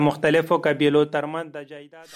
مختلفو قبیلو ترمن د جایداد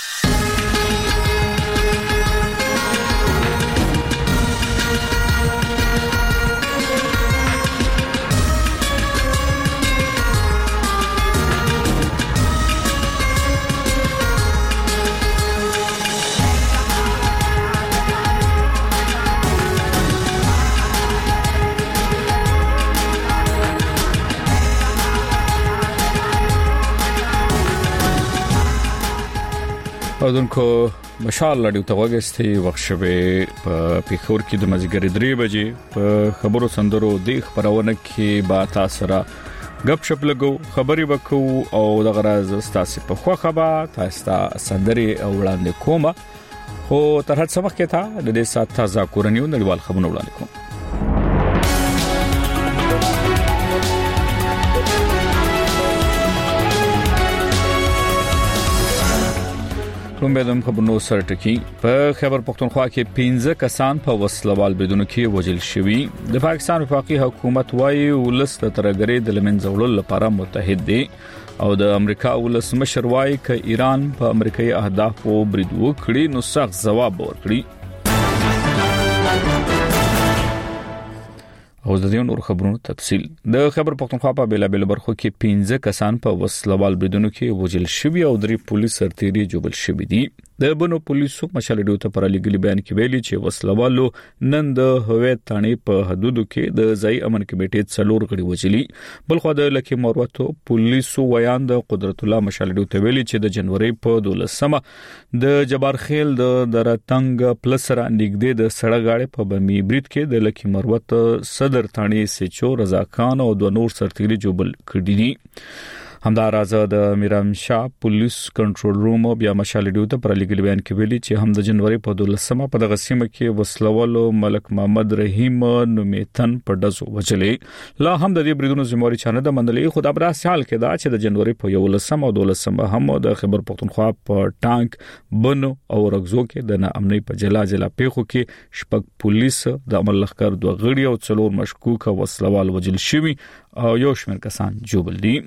اودونکو مشال لړیو ته وګستي وخت شوه په پیښور کې د مازیګر 3 بجې په خبرو سندرو د خبرونه کې با تاسو را غب شپ لګو خبري وکړو او د غراز تاسو په خو خبر تاسو سندري او وړاندې کومه خو تر هڅه وخت ته د دې سات تازه کورنیو نړیوال خبرونه وړاندې کوم کوم به د خبرونو سرټکی په خبر پښتونخوا کې 15 کسان په وسلوال بدونو کې وژل شوي د پاکستان وفاقي حکومت وايي ولست ترګری د لمنځولو لپاره متحد دي او د امریکا ولس مشر وايي ک ایران په امریکایي اهدافو برید وکړي نو سخت جواب ورکړي او د دې نور خبرونو تفصيل د خبر پښتونخوا په بیلابل برخو کې 15 کسان په وسلوال بریدونو کې وژل شوي او 3 پولیس سرتيري جوړل شوي دي د بنو پولیسو مشالډو ته پر لګلي بیان کې ویلي چې وسلوالو نن د هویت تانی په حدودو کې د ځای امن کمیټې څلور غړي وژلي بلخو د لکه مروتو پولیسو ویان د قدرت الله مشالډو ته ویلي چې د جنوري په 12مه د جبارخیل د درتنګ پلس را نږدې د سړک غاړې په بمی برید کې د لکه مروت صدر تانی سچو رضا خان او د نور سرتيري جوړل کړي دي همدار آزاد میرام شاه پولیس کنټرول روم بیا مشالډیو ته پر لګل بیان کې ویلي چې هم د جنوري په 12مه په دغه سیمه کې وسلوالو ملک محمد رحیم نومیتن په دزو وجلې لا هم د دې بریدونو ذمہواری چانه د منلې خو د ابراس حال کې دا چې د جنوري په 11مه او 12مه هم د خبر پښتونخوا په ټانک بنو او رغزو کې د ناامنۍ په جلا پیښو کې شپږ پولیس د عمل لخر دوه غړي او څلور مشکوک وسلوال وجل شوي او یو شمېر کسان جوړل دي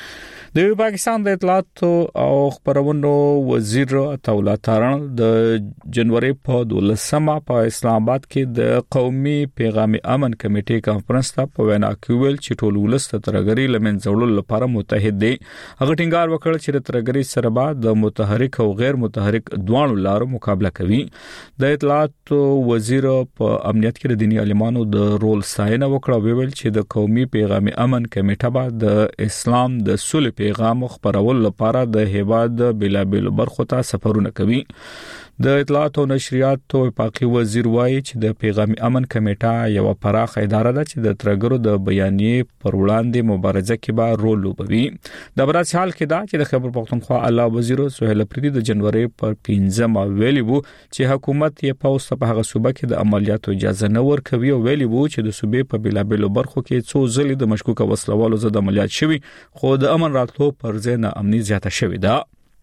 د پاکستان د اطلاعات او خبرونو وزیر عطاءالله تارڼ د جنوري په 12مه په اسلام آباد کې د قومي پیغام امن کمیټې کانفرنس ته په وینا کې ویل چې ټول ولست ترګری لمنځولو لپاره متحد دي هغه ټینګار وکړ چې د ترګری سره بعد د متحرک او غیر متحرک دوه لارو مقابله کوي د اطلاعات وزیر په امنیت کې د دینی عالمانو د رول ستاینه وکړه ویل چې د قومي پیغام امن کمیټه بعد د اسلام د صلح پیغام خبرول لپاره د هیواد بلابل برخو ته سفرونه کوي د اطلاعات او نشریات وفاقي وزیر وایي چې د پیغام امن کمیټه یو پراخه اداره ده چې د ترګرو د بیانیې پر وړاندې مبارزه کې به رول لوبوي د برعکس حال کې دا چې د خبر پښتونخوا اعلی وزیر سهیل اپریدي د جنوري پر 15مه ویلي وو چې حکومت یې پوسټ په هغه صوبه کې د عملیاتو اجازه نه ورکوي او ویلي وو چې د صوبې په بلابل برخو کې څو ځلې د مشکوک وسلوالو زده عملیات شوي خو د امن راتلو پر ځای نه امنیت زیاته شوې ده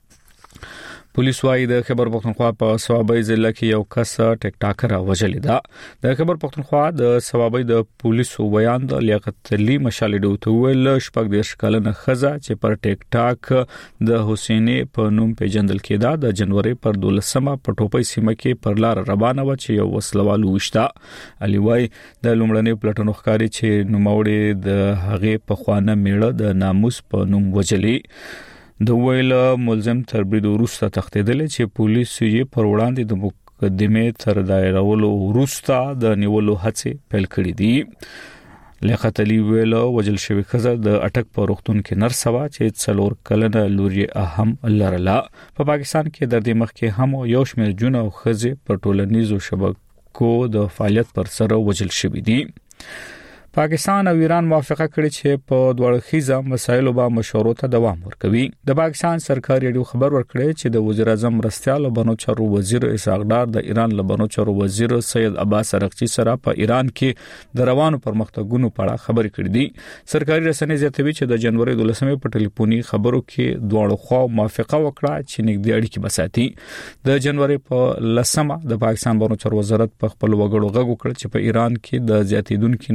پولیس وايي د خبر پښتونخوا په ثوابي ضلع کې یو کس ټیک ټاکر وژلې ده د خبر پښتونخوا د ثوابي د پولیسو بیان د لیاقت علي مشالډو ته ویل شپږ د شکلنه خزه چې پر ټیک ټاک د حسیني په نوم پیژندل کېده د جنوري پر 12مه په ټوپۍ سیمه کې پر لار روانه و چې یو وسلوال وشتا علي وايي د لومړنۍ پلټنو ښکاری چې نوموړي د هغه په خوانه میړه د ناموس په نوم وجلې د ویل ملزم تر برید وروسته تختیدل چې پولیس یې پر وړاندې د مقدمې تر دایرولو وروسته د نیولو هڅې پیل کړې دي لیاقت علي ویل وجل شوی خزه د اٹک په روغتون کې نرسوا چې څلور کلنه لوري اهم لرله په پاکستان کې د دې مخ کې هم یو شمېر جون او خزه پر ټولنیزو شبکو د فعالیت پر سره وجل شوی دي پاکستان او ایران موافقه کړې چې په دوړخیزه مسایلو باندې مشورو ته دوام ورکوي د پاکستان سرکاري اډو خبر ورکړی چې د وزیر اعظم مرستيال بنو چارو وزیر اسحاق ډار د ایران لبنو چارو وزیر سید عباس ارغچی سره په ایران کې د روانو پرمختګونو په اړه خبرې کړې دي سرکاري رسنۍ زیاتوي چې د جنوري 12مه په ټلیفوني خبرو کې دوه خوا موافقه وکړه چې نږدې اړیکې بساتي د جنوري په 10مه د پاکستان بنو چارو وزارت په خپل وګړو غږ وکړ چې په ایران کې د زیاتیدونکو ناکرار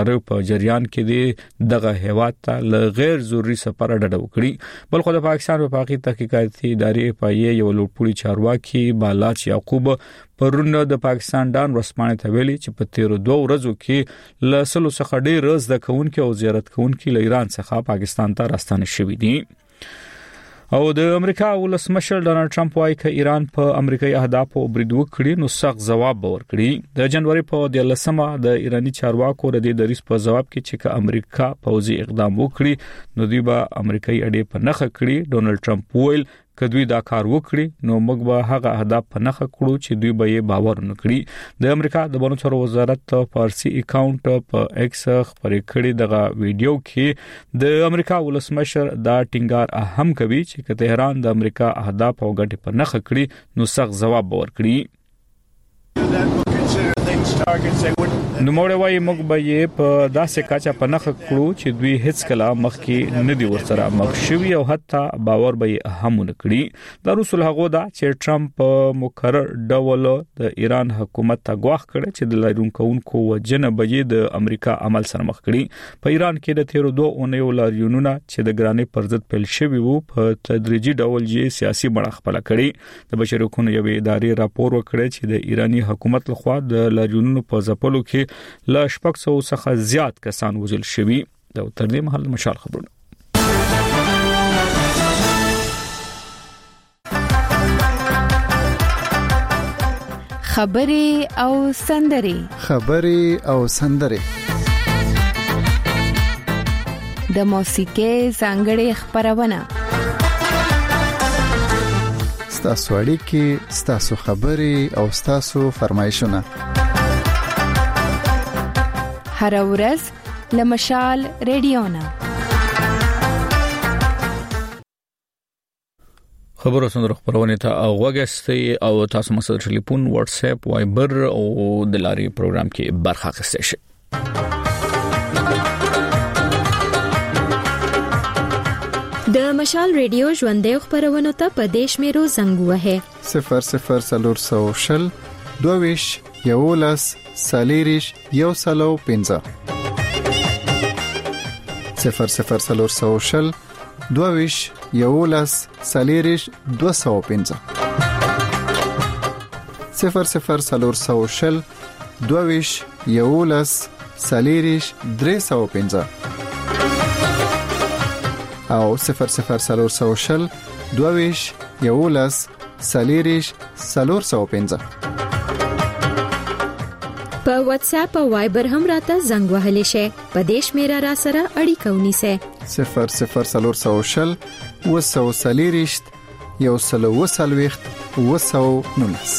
ادارو په جریان کې دغه هیواد ته غیر ضروري سفر ډډه وکړي. بل خو د پاکستان په حقیقت تحقیقاتي ادارې په یو لوړپوړي چارواکي بالاچ یعقوب پرونه د پاکستان ډان رسمانه ته ویلي چې په 13 ورځو کې له سلو څخه ډیر رز د کونکو او زیارت کونکو له ایران څخه پاکستان ته راستنه شوې دي. او د امریکا ولسمشر ډونالد ټرمپ وايي چې ایران په امریکایي اهدافو برید وکړي نو سخت ځواب ورکړي. د جنوري په 13مه د ایرانی چارواکو د دې دریس په جواب کې چې امریکا پوځي اقدام وکړي نو دوی به امریکایي اډې په نخښه کړي. ډونالد ټرمپ ویل کدوې دا کار وکړي نو موږ به هغه اهداف په نخښه کړو چې دوی به یې باور نکړي. د امریکا د بانو چارو وزارت فارسی اکاونټ په ایکس خبرې کړي دغه ویډیو کې د امریکا ولسمشر دا ټینګار اهم کوي چې تهران د امریکا اهداف او ګټې په نخښه کړي نو سخت ځواب ورکړي. نو موږ وایي موږ به یې په داسې کاچا په نخښه کړو چې دوی هیڅ کله مخکې نه دی ورسره مخ شوي او حتی باور به یې هم نه کړي. د رسول هغه دا چې ټرمپ په مقرر ډول د ایران حکومت ته غواخ کړي چې د لارونکو وجنه به د امریکا عمل سره مخ کړي. په ایران کې د 13 اونیو لاریونونه چې د ګرانۍ پر ضد پیل شوي وو په تدریجي ډول یې سیاسي بڼه خپل کړي. د بشري حقوقو یو ادارې راپور وکړ چې د ایرانی حکومت لخوا د لاریونونو په ځپلو کې ل 600 څخه زیات کسان وژل شوي. د تر دې مهال مشال خبرونه خبرې او سندرې د موسیقۍ ځانګړې خبرونه ستاسو اړیکې ستاسو خبرې او ستاسو فرمایشونه هر ورځ لمشال ریډیونا خبرو سندرو خبرونه ته اوغستې او تاسو مسل ټلیفون واتس اپ وایبر او د لاري پروګرام کې برخه اخیستئ شئ. د مشال ریډیو ژوندې خبرونه ته په دیش میرو زنګ وهه 00 22 یولس سالیریش یو سلو پنځه 00 22 یولس سالیریش 205 00 22 یولس سالیریش 305 او 00 22 یولس سالیریش 405 په واتس اپ او وایبر هم راته زنګ وهلی شي. په دیش میرا را سره اړیکه ونیسه 00 وسو سالیریشت یو سلو وسلويخت وسو نونس.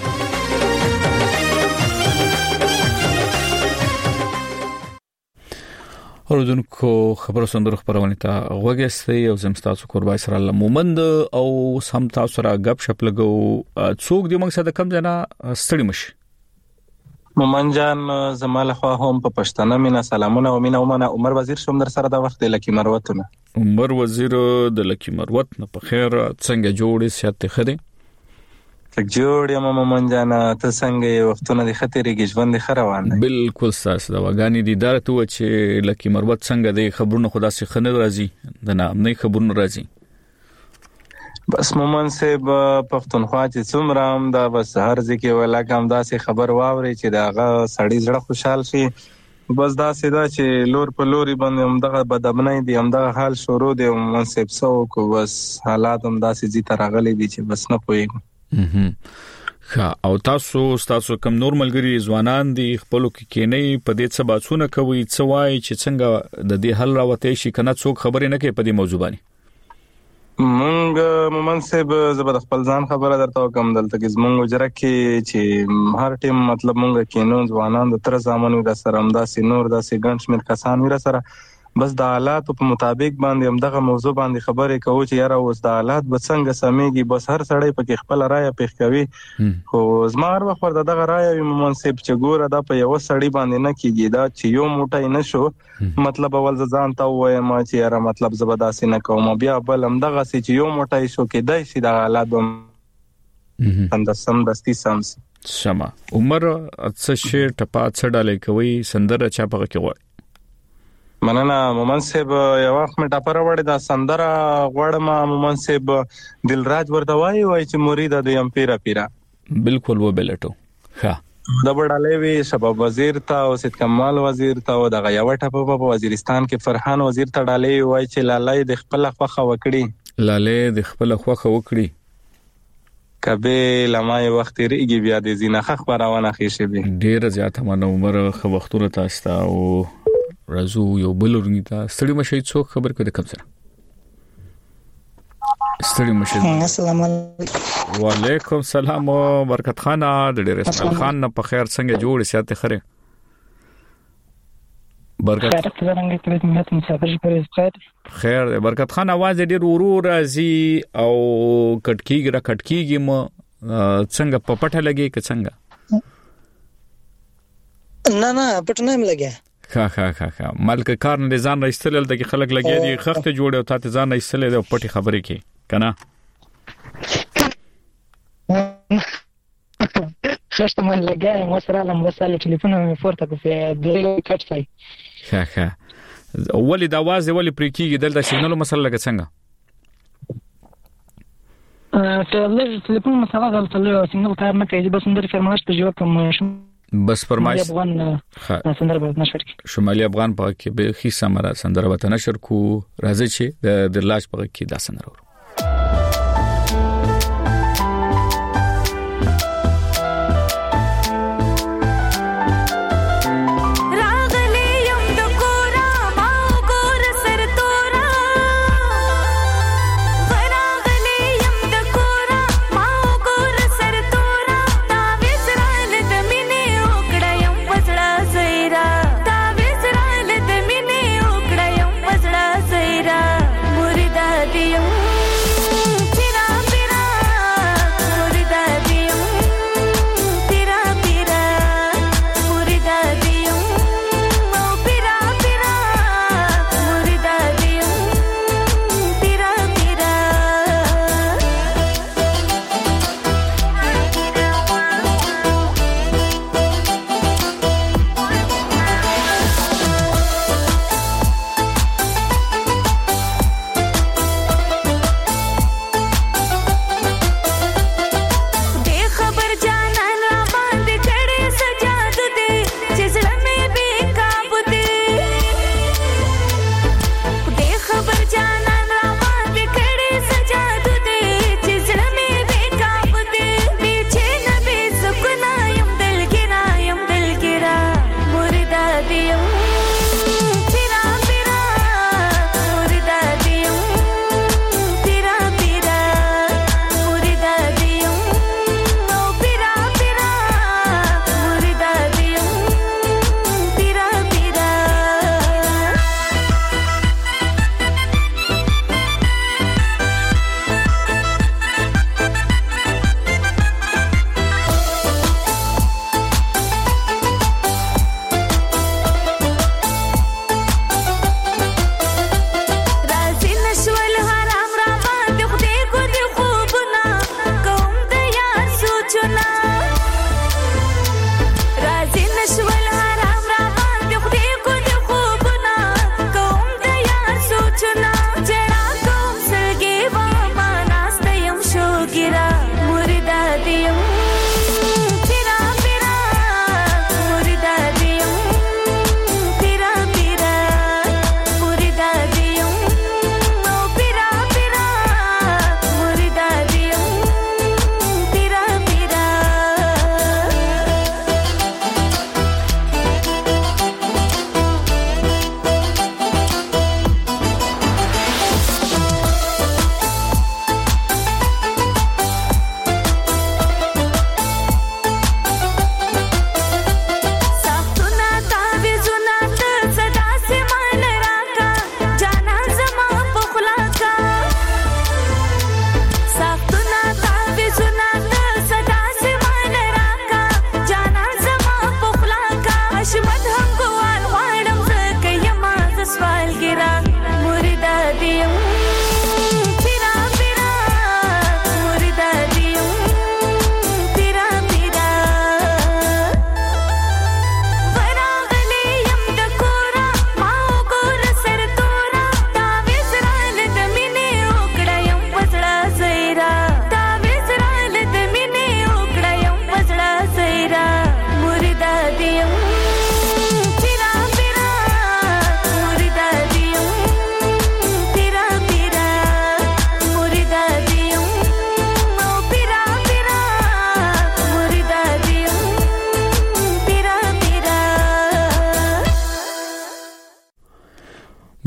اوردونکو خبرو سندرو خبرونه ته وګورئ او زمستاسو قربای سره لمومند او سم تاسو را غب شپ لګو څوک دی موږ سره کم جنا ستړي مشي. مومن جان زماله خو هم په پښتنه مینا سلامونه او مینا ومنه. عمر وزیر شوم در سره د وخت لکی مروتونه. عمر وزیر د لکی مروت نه په خیر څنګه جوړې سیاست خره تک جوړ یم مومن جان ته څنګه وختونه د خطرېږي ژوند خروان دی. بالکل ساس دا وګانی دي درته و چې لکی مروت څنګه د خبرونو خدا سي خنه راځي د نه خبرونو راځي. بس مومن صاحب پښتونخوا چې څومره هم دا بس هر ځکه ولا کوم داسې خبر واوري چې داغه سړی زړه خوشحال شي. بس دا سیدا چې لور په لوري باندې هم دغه بدبنۍ دي هم دغه حال شروع دی. مومن صاحب سو کو بس حالات هم داسې دي ترغلي دي چې بس نه پوهیږم. او تاسو کم نورمال ګری ځوانان دي خپل کې نه په دې څه باسونه کوي څه وای چې څنګه د دې حل راوته شي کنه څوک خبرې نه کوي په دې موضوع باندې. مونږ مومن صاحب زبر خپل ځان خبره درته کوم دلته کې زمونږ وجره کې چې هر ټیم مطلب مونږ کې نو ځوانان د تر زمانو د سره امداسي نور داسې ګڼ شمېر کسان ویره سره بس د حالات په مطابق باندې هم دغه موضوع باندې خبرې کوو چې یاره اوس د حالات به څنګه سمېږي. بس هر سړی پکې خپل رائے پیښ کوي خو زما هر وخت ورته دغه رائے مومن صاحب چې ګوره دا په یو سړی باندې نه کیږي دا چې یو موټی نشو مطلب اول ځان ته وایم چې یاره مطلب زبرداسي نه کوم بیا بل هم دغه چې یو موټی شو کېدای شي د حالات به اندسم دستی سمس شمه. عمر څه شي ټپا څه ډالې کوي سندره چا پغه کې وای مننه مومن صاحب. یو وخت مې ټاپره وړې دا سندره غواړم مومن صاحب دلراج ورته وایي چې مرید د امپیرا پیرا. بالکل و بلټو ها د بډالې وی شباب وزیر ته او سید کمال وزیر ته او د غیاوه ټاپه په وزیرستان کې فرحان وزیر ته ډالې وای چې لالای د خپل خوخه وکړي لالې د خپل خوخه وکړي کبه لمای وخت ریږي بیا د زینخه خبرونه خېشه به ډیر زیاته منو عمر خو وختونه تاسو او رازو یو بلورنی ته ستړي مشي څوک خبر کړي کوم سره ستړي مشي. السلام علیکم. وعلیکم السلام برکت خان د ډیر اسماعیل خان نه په خیر څنګه جوړ سیاته خره برکت خیر دی برکت خان आवाज ډیر ورو راځي او کټکیږي م څنګه په پټه لګي که څنګه نه پټه نه لګي ها مالک کار نه ځان راستل د خلک لګي دي خخت جوړ او ته ځان راستل د پټي خبرې کې کنه خشته من لګي مو سره لم وساله ټلیفون مې پورته کوي د کټ ځای ها ولې د आवाज ولې پرې کیږي دلته سیګنال مسله لګ څنګه ته له ټلیفون مسله غلطه له سیګنال کار نه کوي بس اندر فرمایش ته جواب کوم بس فرمایش افغان سندره نشر شمالي افغان په کې به خي سمره سندره وته نشر کو راځي چې د لاش په کې دا سندره مرید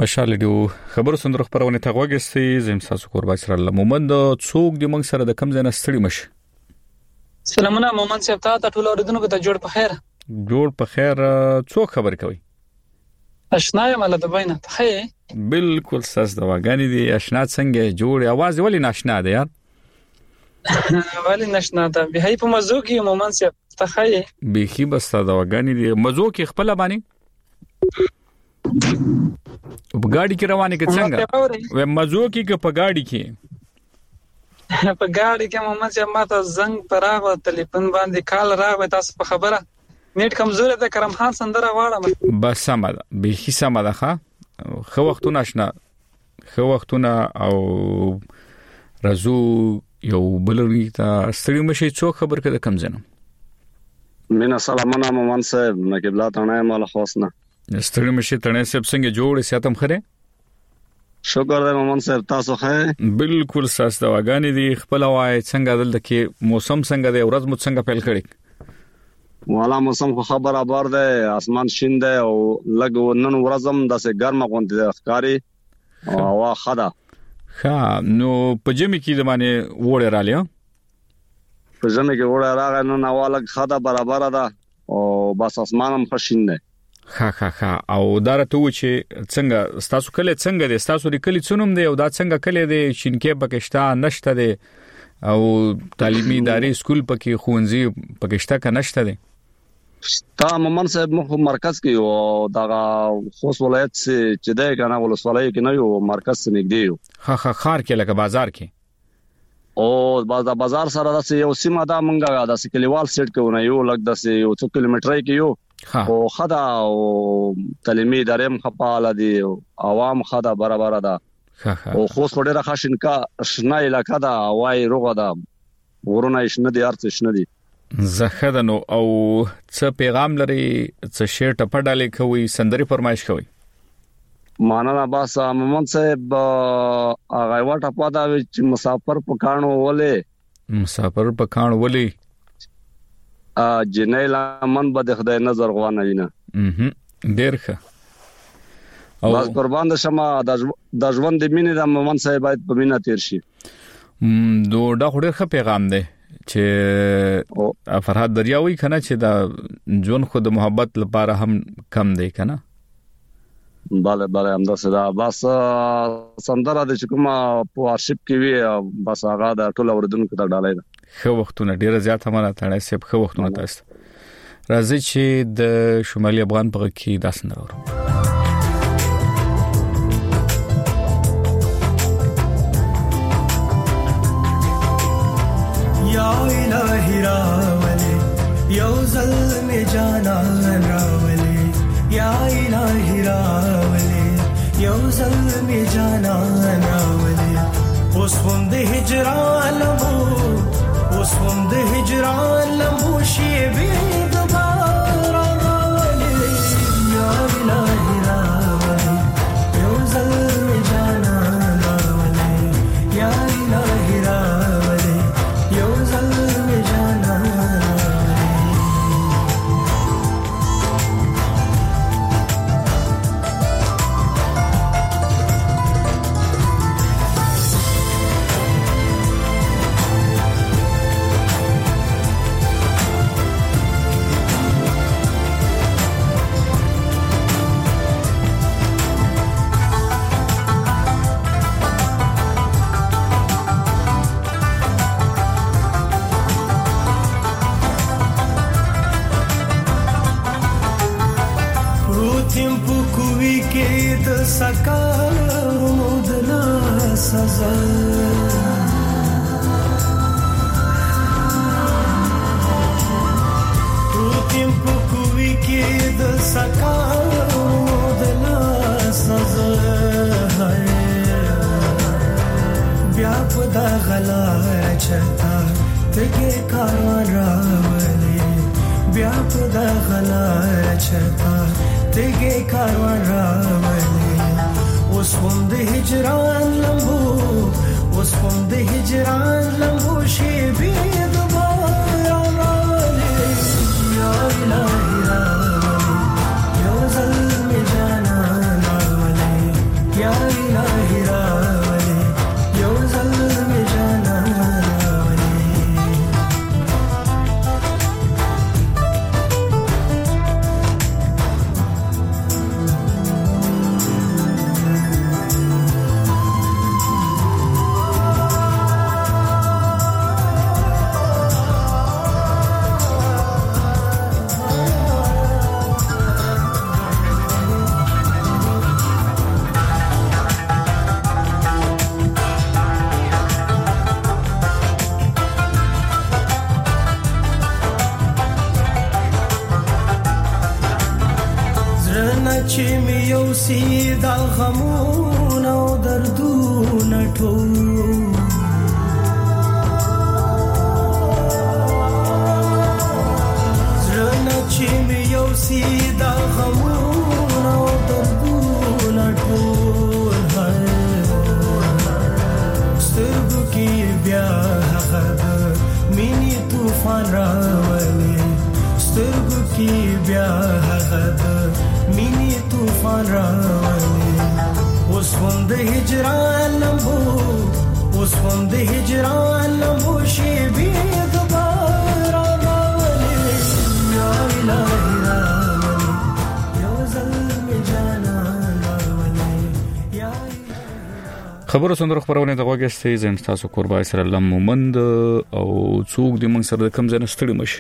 مشال ډیو خبر سندره خبرونه ته وګستې زم تاسو قربا سره مومند څوک د موږ سره د کم ځای نه ستړي مشه. سلامونه مومند صاحب ته ټول اوریدونکو ته جوړ په خیر. جوړ په خیر. څوک خبر کوي؟ آشنا یم له دبای نه. ته بالکل ساس دواګانی دي. آشنا څنګه جوړ आवाज ولی ناشنا ده یار؟ ولی ناشنا ده. به هي په مزو کې مومند صاحب ته خې بيخي بس دواګانی دي. مزو کې خپل باندې په ګاډي کې روانه کې څنګه؟ و مزو کې په ګاډي کې په ګاډي کې مومند صاحب ماته زنګ پراغه ټلیفون باندې کال راغی تاسو په خبره نیټ کمزور ده کرم خان سندره واړه بس سمه ده به سمه ده ښه خو وختونه آشنا خو وختونه او رازو یو بلوري ته ستړي مشي څو خبر کده کم زنه مینا سلامونه مومند صاحب نقبلا تنه مال خوسنه ستړي مشي تنه صاحب څنګه جوړ ساتم خره شکر دې مومند صاحب تاسو ښه بالکل ساس دواګانی دي خپل وای څنګه دلته کې موسم څنګه دی ورځ مو څنګه پیل کړی والا موسم خو خبر ابار ده اسمان شین ده او لګ نن ورځم داسې ګرمه غونډه ده ښکاری او خدا ښه نو پجمی کې د باندې وړه رالیا پجمی کې وړه راغی نو نواله خدا برابر ده او بس اسمان هم خشین ده ها او دارته و چې څنګه تاسو کله څنګه دي تاسو لري څنوم دی او دا څنګه کله دي شینکې پاکستان نشته دي او تعلیمي ادارې سکول پکې خوندزي پاکستان کا نشته دي تا مومند صاحب مخ مرکز کې او دا خوست ولایت چې ده کنه ولسوالۍ کې نه یو مرکز نږدې یو ها خار کې لکه بازار کې او بازار سره داسې یو سیمه دا مونږه داسې کلیوال سیټ کې ونه یو لګ داسې یو 2 کیلومتر کې یو او خدا او تعلیمي ادارې مخپاله دي عوام خدا برابر ده او خو ډیره خاشن کا شنه علاقہ دا وای روغه دا ورونه شنه دي ارڅ شنه دي زخدنو او څه پیغام لري څه شیر ټپډالې کوي سندري فرمایش کوي مانانا بس مومند صاحب هغه وټه پاده چې مسافر په کانو ولې جنیلا من بده خدای نظر غوانه وینه ډیر ښه او بس قربان د شمه د ژوند د مینې د مومند صاحب باید په مینا تیر شي دا ډیر ښه پیغام دی چې فرحات دریاوي کنه چې دا جون خود محبت لپاره هم کم دی کنه bale همدا صدا بس سندره د کومه په ارشیف کې وی بس هغه د ټول اوردونکو ته ډالای دا خو وختونه ډیره زیات همانه تړای سپ خو وختونه تاسو راځي چې د شمالي افغان په کې داس نه ورو یا الہی راولے یو ظلم جانا راولے یا الہی راولے یو ظلم جانا راولے اس خوند ہجران لمبو شیبی دوبارہ راولے یا الہی راولے یو ظلم جانا راولے یا الہی راولے یو ظلم جانا سیدا غمونه او دردونه ټول زړه چې مې یو سیدا غمونه او دردونه ټول سترګو کې بیا هغه مینې طوفان راولي سترګو کې بیا هغه مینی طوفان راولي اوس هم د هجران لمبو اوس هم د هجران لمبو شي بي دوباره راولي یا الهي راولي یو ځل می جانان راولي یا خبرو سندره خبرونه د غوګستې زم تاسو قربای سره لمومند او څوک د من سره د کم ځنه ستړي مشي.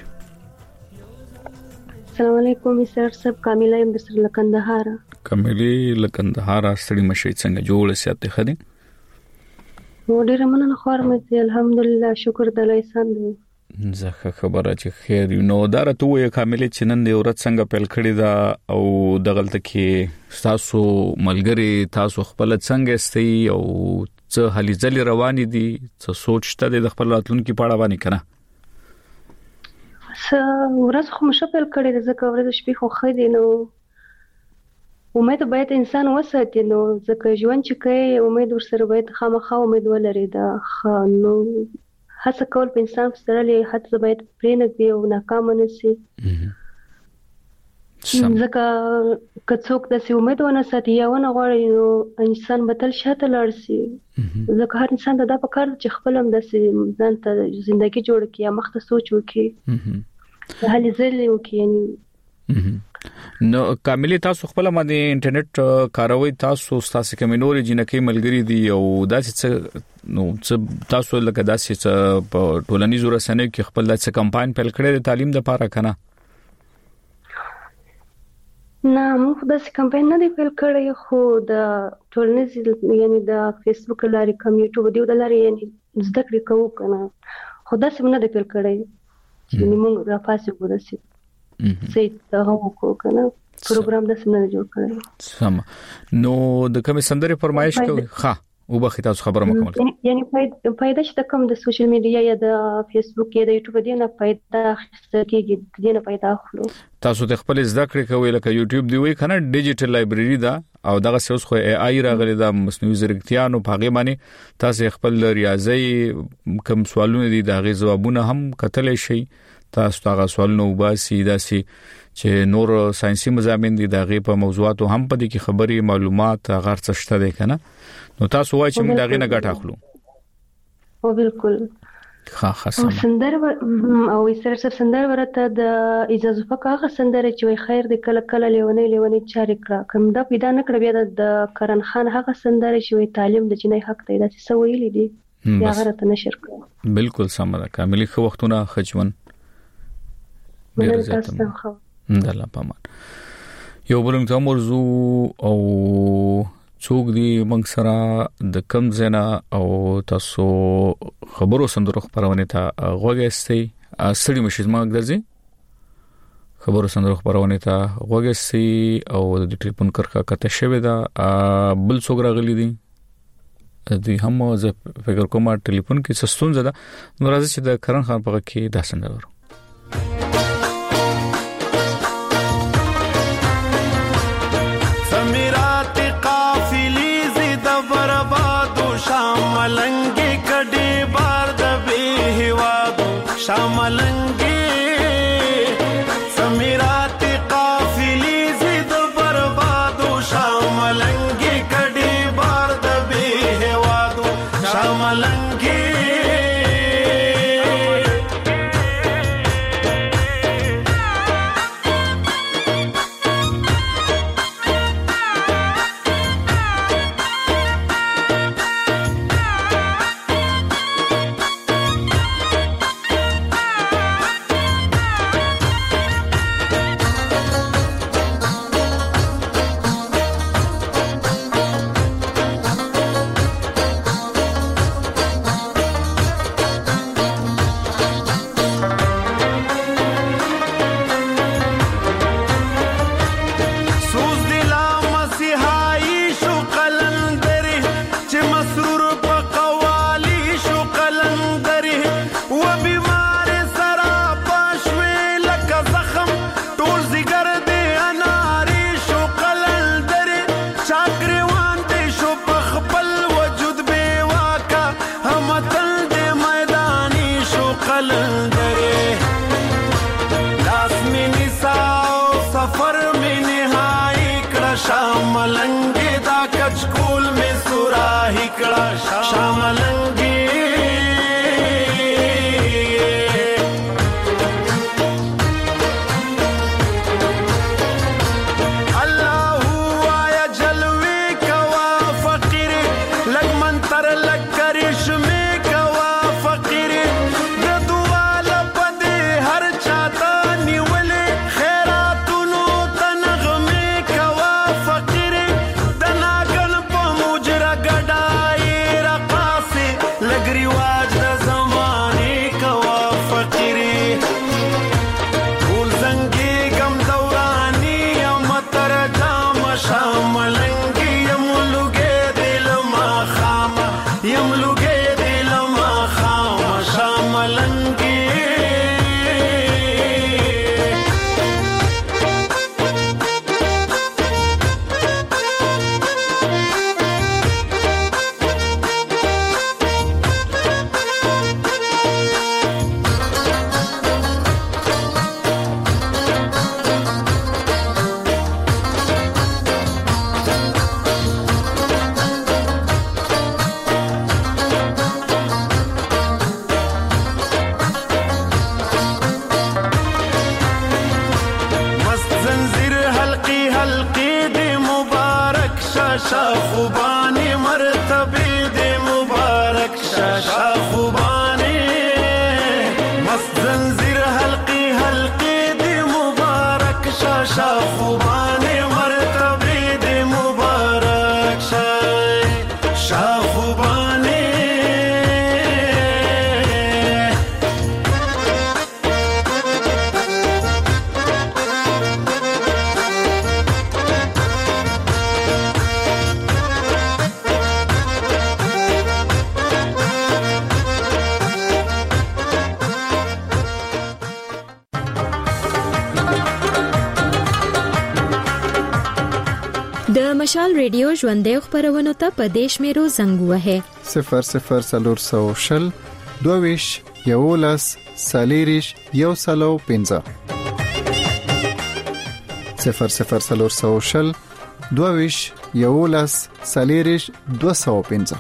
السلام علیکم سر سب کامله يم در لکندهار کامله لکندهار ستړي مشي څنګه جوړ سياته خدي نو ډیر مننه خور مې الحمدلله شکر د الله احسان دی زخه خبره چې خیر نو دارته وې کامله چې نن د اورت څنګه پیل کړی دا او دغلت کې تاسو ملګری تاسو خپل څنګه استي او څه حالي ځل روان دي څه سوچته د خپل راتلونکو په اړه باندې کنه ورځ خو مشپل کړي د زکه ورځ شپې خو خدي نو امید باید انسان وساتي نو ځکه ژوند چې کوي امید ورسره باید خامخا امید ولري دا نو هڅه کول په انسان سره لري هڅه باید پرېنګي او ناکام نه شي ځکه کڅوک د سي امید ونه ساتي یا ونه غواړي نو انسان بدل شاته لاړ شي ځکه هر انسان دا په کار چې خپل هم د ځان ته ژوندۍ جوړ کړي یا مخ ته سوچ وکړي هلي زلي وکړي نو کاملی تاسو خپل باندې انټرنیټ کاروي تاسو کمنوري جنکې ملګری دي او داسې نو تاسو لکه داسې په ټولنیزو رسنیو کې خپل داسې کمپاین پیل کړی د تعلیم لپاره کنه نه موږ داسې کمپاین نه دی پیل کړی خو د ټولنیز یعنی د فیسبوک لاري کوم یوټیوب دی د لاري یعنی زده کړې کوو کنه خو داسې نه دی پیل کړی چې موږ را پاسې ودسې سید هغه کو کنه پروګرام داسې نه جوړ کړی سم نو د کوم سندري فرمایش کوي ها او به تاسو خبره مکمل یعنی پیدا چې کوم د سوشل میډیا یا د فیسبوک یا د یوټیوب دی نه پیدا کیږي دی نه پیدا خلو تاسو د خپل زده کړې کوي لکه یوټیوب دی وی کنه ډیجیټل لایبرری دا او دغه اوس خو ای آی راغلی دا مصنوعي ځیرکتیا نو پاغه باندې تاسو خپل ریاضي کوم سوالونه دي دا غي جوابونه هم کتلې شي تاسو هغه سوالونه وباسي داسي چې نور ساينسي مضامین دي دا غي په موضوعاتو هم پدې کې خبري معلومات غیر څه شته ده کنه نو تاسو وایئ چې موږ دا غي نه ګټه اخلو او بالکل خاصه سندر او سره سندر ورته د اجازه فقره سندر چې خیر د کله کله لیونی چاري کړه کوم دا پیدا نه کړ بیا د کرن خان هغه سندر چې تعلیم د جنۍ حق دی دا څه ویلي دي یا غرته نشر کړ بالکل سمه کاملی خو وختونه خجون ډیر زیات الله پامان یو بلنګ موضوع او څوک دی موږ سره د کم زنه او تاسو خبرو سندرو خبرونه ته غوږستي سړي مشز ما درځي خبرو سندرو خبرونه ته غوږستي او د ټلیفون کرخه کته شوی دا بل څوک راغلي دي دوی هم زه فکر کوم ټلیفون کې سستون زده نو راځي چې د کرن خان په کې دا سندرو شاملنګي کډي بار د به هوادو شاملنګي سمیرات قافلي زید بربادو شاملنګي کډي بار د به هوادو شاملنګي कलंदरे लास में निसाओ सफर में निहाई कड़ा शामलंगे दा कचकूल में सुराही कड़ा शामलंगे शाखुबानी मर्तबे दे मुबारक शाखुबानी मस्त जंजीर हल्की हल्की दे मुबारक शाखुबानी मर्तबे दे मुबारक शाखुबानी د مشال ریډیو ژوندې خبرونه ته په دیش میرو زنګ وه 00 22 یولس سالیریش یو سلو 15 00 22 یولس سالیریش 215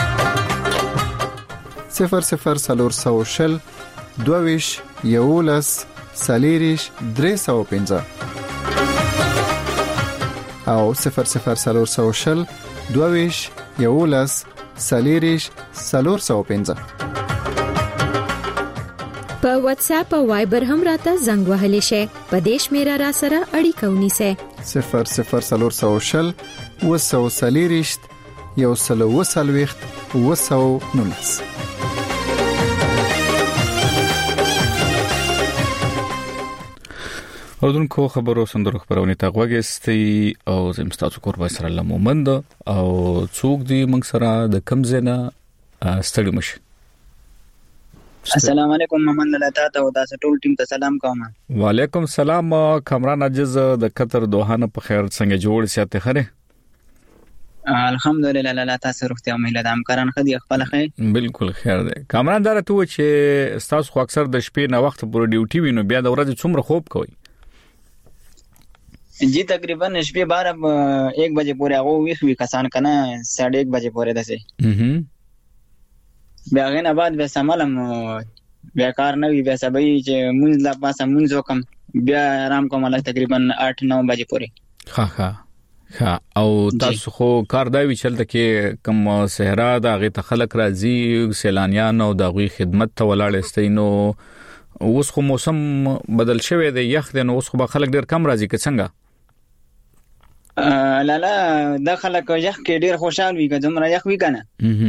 00 22 یولس سالیریش 315 او 00 22 یولس سالیریش 415 په واتس اپ او وایبر هم راته زنګ وهلی شي په دیش میرا را سره اړیکه ونیسه 00 وسو سالیریش یو سلو وسلويخت وسو نونس اردوونکو خبرو سندرو خبرونه تا غوږیستي او زمستاسو قربای سره لمومند او څوک دی موږ سره د کم زنه ستړي مشه. السلام علیکم محمد لتا ته او تاسو ټول ټیم ته سلام کوم. وعلیکم السلام کامران عجز د قطر دوحه په خیر څنګه جوړ سیاته خره. الحمدلله لاله تاسو روغتیا مهله د همکاران خدي خپل خیر. بالکل خیر دی. کامران درته و چې تاسو خو اکثر د شپې نه وخت پورې ډیوټي وینو بیا د ورځې څومره خوب کوي؟ जी तकरीबन शबे 1 बजे पूरे आगो वि कसान कना 1:30 बजे पूरे दसे بیا غنه بعد به سمالم بیا کار نه وی بیا سبي چې مونږ لا پاسه مونږ وکم بیا آرام کوم لا تقریبا 8-9 بجې پورې. ها او تاسو خو کار دا وی چلته کې کم صحرا دا غي تخلق راځي سیلانیان او دا غي خدمت ته ولاړ استینو اوس خو موسم بدل شوی دی یخ دی نو اوس خو خلک ډیر کم راځي که څنګه؟ لا دا خلک یخ کې ډیر خوشاله وي که زمره یخ وی کنه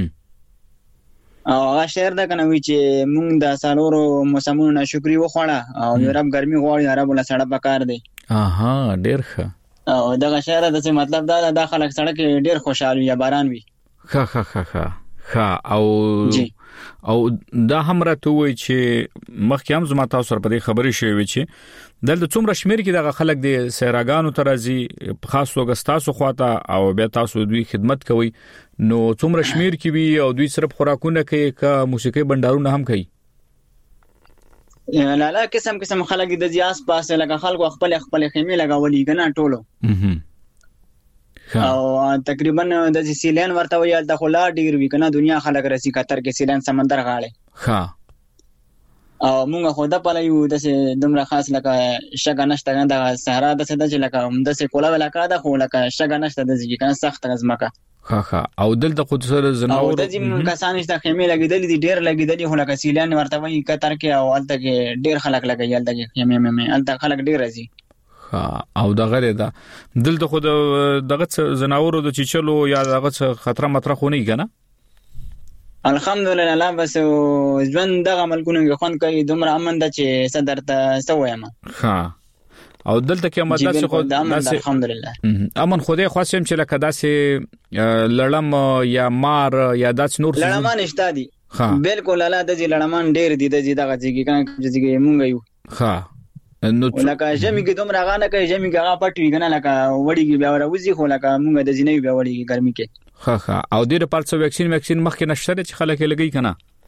او هغه شهر دا کنه وی چې مونږ د سالورو موسمونو شکرې وخوړه او رب ګرمي غواړي رب ولا سړه پکار دی. اها ډیر ښه. او دا شهر د څه مطلب دا خلک سړک ډیر خوشاله وي باران وي. ها او دا هم راته وای چې مخکې هم زما تاسو سره په دې خبرې شوې چې دلته څومره شمیر کې دغه خلک د سیراګانو ترازی په خاص توګه تاسو خواته او بیا تاسو دوی خدمت کوي نو څومره شمیر کې وي او دوی صرف خوراکونه کوي که موسیقي بندارونه هم کوي؟ لاله قسم خلک د ځاس پاسه لکه خلکو خپل خیمه لګولې کنه ټولو او تقریبا د سیلان ورته ویل د خلا ډیر وی کنه دنیا خلک رسی قطر کې سیلان سمندر غاړي او موږ خو د پله یو د دومره خاص لکه شګه نشته د صحرا د څه د لکه د څه کولا ولاکا د خو لکه شګه نشته د ځکه کنه سخت غزمکه او دلته خود سره زناور د دې کسان چې خیمه لګیدلې دي ډیر لګیدلې خو لکه سیلان ورته وی قطر کې او الته کې ډیر خلک لګیل دغه خیمه الته خلک ډیر راځي او دغه ده دلته خود دغه زناور د چیچلو یا دغه خطر مطرح خو نه کنه الحمدلله لا بس ژوند دغه ملګرو خوند کوي دومره امن ده چې صدر ته سویم او دلته کې مدد څه خو الحمدلله امن خدای خاصم چې لکه داسې لړم یا مار یا داس نور لړمان نشته دي بالکل لاله د لړمان ډیر دي دغه ځکه کنه چې مونږ یو نو لکه جمی کې دومره غانه کوي جمی کې هغه پټوي کنه لکه وړي کې بیا وروزي خو لکه مونږ د ځینې بیا وړي ګرمي کې او دې لپاره څو ویکسین مخکې نشته چې خلک لګي کنه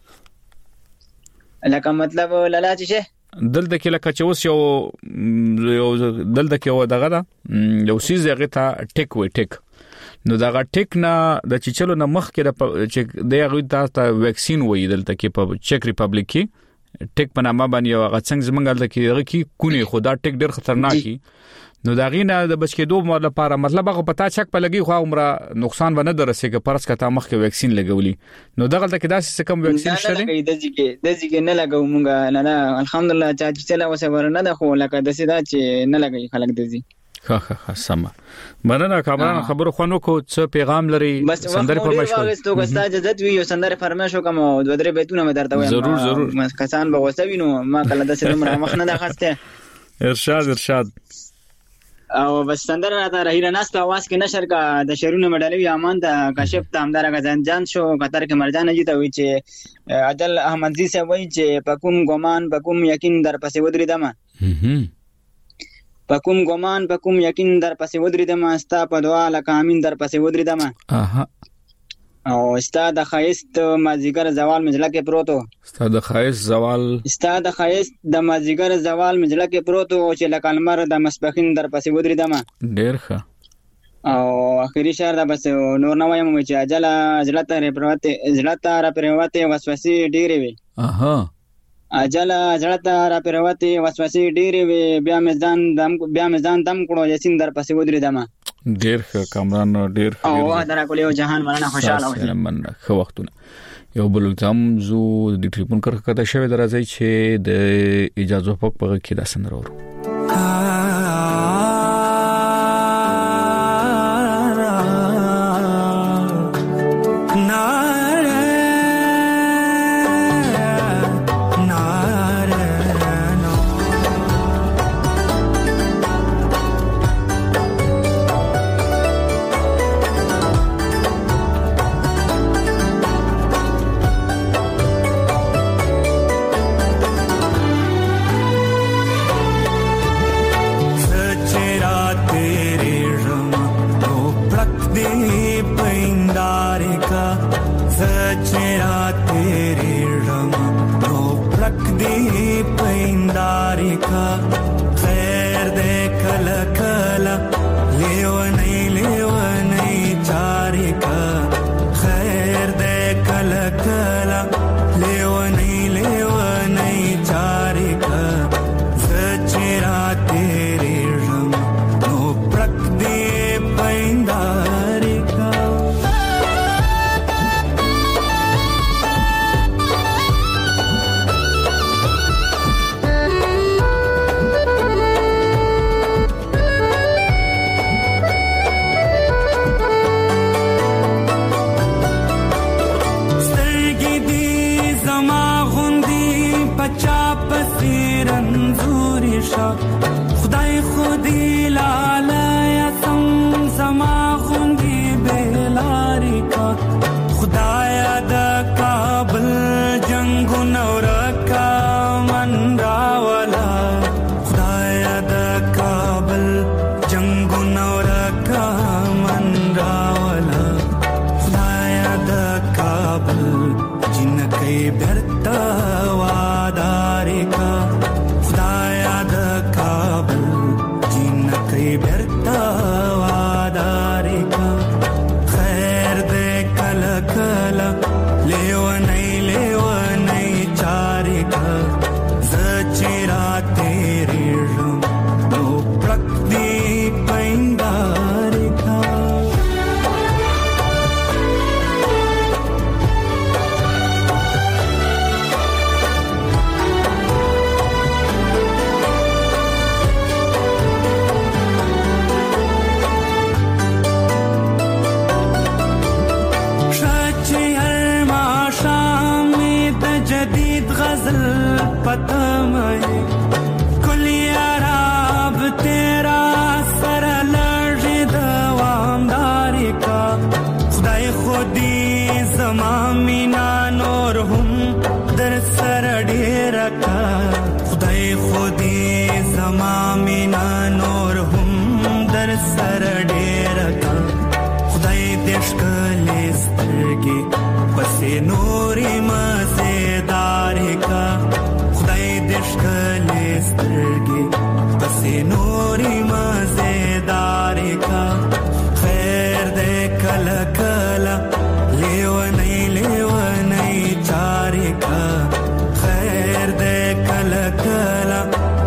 لکه مطلب لاله چې دلته کې لکه چې اوس یو دلته کې و دغه دا یو سیز هغه ته ټیک وي ټیک نو دغه ټیک نه د چلو نه مخکې چې دغه ته ویکسین وي دلته کې په چک ریپبلیک کې ټیک په نامه باندې یو غڅنګ زمنګ دلته کې دغه کې کونی خدا ټیک ډېر خطرناکي نو دا غینه د بچ کېدو لپاره مطلب هغه پتا چک په لګي خو عمره نقصان ونه درسېږي پرس کته مخکې ویکسین لګولي نو دغه تل کې داسې کم ویکسین شته د ځکه نه لګو مونږ نه الحمدلله چې چلا وسه ورنه ده خو لکه د سیدا چې نه لګي خلک دزي سم مننه کامران خبرو خوانو کو څه پیغام لري سندره فرمایش کوم بس تو غستا اجازه وی یو سندره فرمایش کوم او د درې بیتونه مې درته وایم ضرور کسان به وسوینو ما کله د سلمره مخ نه ده خسته ارشاد او بس سندره راته رهیره ناس په आवाज کې نشر کا د شهرونو مډالوي امان ته کاشف تامدار غزان جان شو قطر کې مرجان جی ته وی چې عدل احمد زی سے وی چې پکوم ګمان پکوم یقین در پسې ودرې دمه پکوم ګمان پکوم یقین در پسې ودرې دمه ستا په دعا لکه امین در پسې ودرې دمه او ستا د خایست مازیګر زوال مجله کې پروتو ستا د خایست د مازیګر زوال مجله کې پروتو چې لکه المر د مسبخین در پسې ودرې دمه ډېر ښه او اخیری شعر دا بس نور نه وایم چې اجل زلته را پرواته وسوسې ډېرې وي اجل زړه را پرواته وسوسې ډېرې وي بیا مزان دم کړو یسین در پسې ودرې دمه ډیر ښه کامران ډیر ښه او دا کول یو جهان مننه خوشاله اوسئ مننه خو وختونه یو بل تم زو د ټلیفون کرکته شوی درځي چې د اجازه پک په کې دا سندرو जिनके भरता वादारे का غزل پتا مې کلی عرب تیرا سر لړ دوامداري کا خدای خودي زما مینا نور هم در سر ډیر کا خدای خودي زما مینا نور هم در سر ډیر کا خدای دې ښکلې سترګې پسې نورې مزیدار کا خدای دې ښکلې سترګې پسې نورې مزیدار کا خیر دې کله کله لیونی چار کا خیر دې کله کله